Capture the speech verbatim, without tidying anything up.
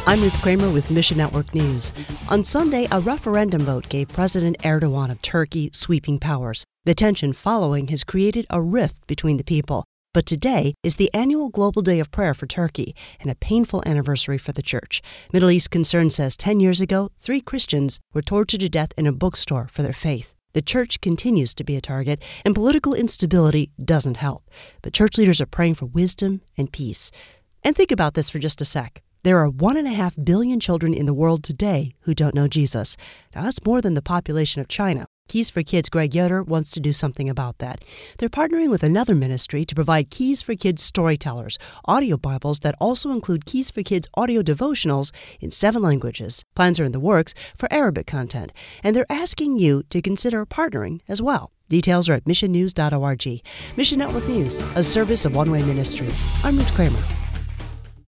I'm Ruth Kramer with Mission Network News. On Sunday, a referendum vote gave President Erdogan of Turkey sweeping powers. The tension following has created a rift between the people. But today is the annual Global Day of Prayer for Turkey and a painful anniversary for the church. Middle East Concern says ten years ago, three Christians were tortured to death in a bookstore for their faith. The church continues to be a target, and political instability doesn't help. But church leaders are praying for wisdom and peace. And think about this for just a sec. There are one and a half billion children in the world today who don't know Jesus. Now, that's more than the population of China. Keys for Kids' Greg Yoder wants to do something about that. They're partnering with another ministry to provide Keys for Kids storytellers, audio Bibles that also include Keys for Kids audio devotionals in seven languages. Plans are in the works for Arabic content, and they're asking you to consider partnering as well. Details are at mission news dot org. Mission Network News, a service of One Way Ministries. I'm Ruth Kramer.